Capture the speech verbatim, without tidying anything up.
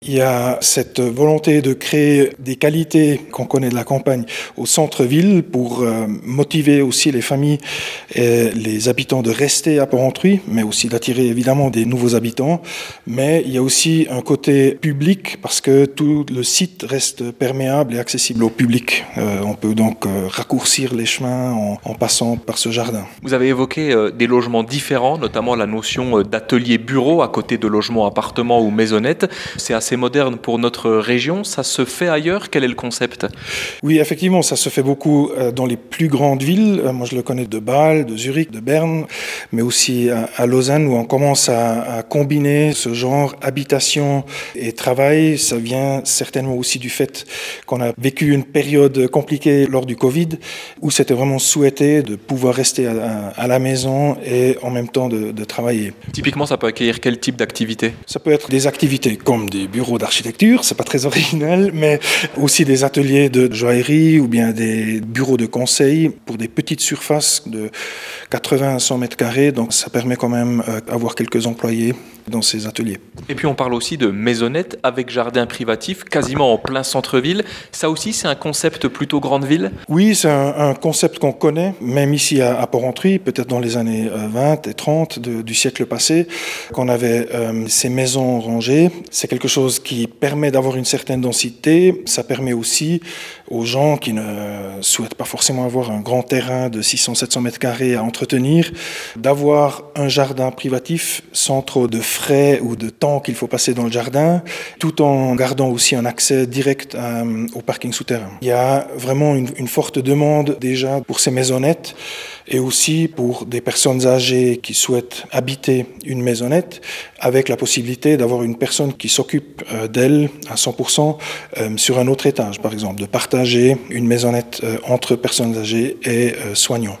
Il y a cette volonté de créer des qualités qu'on connaît de la campagne au centre-ville pour euh, motiver aussi les familles et les habitants de rester à Porrentruy, mais aussi d'attirer évidemment des nouveaux habitants. Mais il y a aussi un côté public parce que tout le site reste perméable et accessible au public. Euh, on peut donc euh, raccourcir les chemins en, en passant par ce jardin. Vous avez évoqué euh, des logements différents, notamment la notion euh, d'atelier-bureau à côté de logements appartements ou maisonnettes. C'est assez moderne pour notre région. Ça se fait ailleurs? Quel est le concept? Oui, effectivement, ça se fait beaucoup dans les plus grandes villes. Moi, je le connais de Bâle, de Zurich, de Berne, mais aussi à Lausanne où on commence à, à combiner ce genre habitation et travail. Ça vient certainement aussi du fait qu'on a vécu une période compliquée lors du Covid où c'était vraiment souhaité de pouvoir rester à, à la maison et en même temps de, de travailler. Typiquement, ça peut accueillir quel type d'activité? Ça peut être des activités comme des bureaux d'architecture. C'est pas très original, mais aussi des ateliers de joaillerie ou bien des bureaux de conseil pour des petites surfaces de quatre-vingts à cent mètres carrés. Donc ça permet quand même d'avoir quelques employés dans ces ateliers. Et puis on parle aussi de maisonnettes avec jardin privatif, quasiment en plein centre-ville. Ça aussi, c'est un concept plutôt grande ville? Oui, c'est un, un concept qu'on connaît, même ici à, à Porrentruy, peut-être dans les années vingt et trente de, du siècle passé, qu'on avait euh, ces maisons rangées. C'est quelque chose qui permet d'avoir une certaine densité. Ça permet aussi aux gens qui ne souhaitent pas forcément avoir un grand terrain de six cents à sept cents mètres carrés à entretenir, d'avoir un jardin privatif sans trop de frais ou de temps qu'il faut passer dans le jardin, tout en gardant aussi un accès direct à, au parking souterrain. Il y a vraiment une, une forte demande déjà pour ces maisonnettes et aussi pour des personnes âgées qui souhaitent habiter une maisonnette avec la possibilité d'avoir une personne qui s'occupe d'elle à cent pour cent sur un autre étage, par exemple, de partager une maisonnette entre personnes âgées et soignants.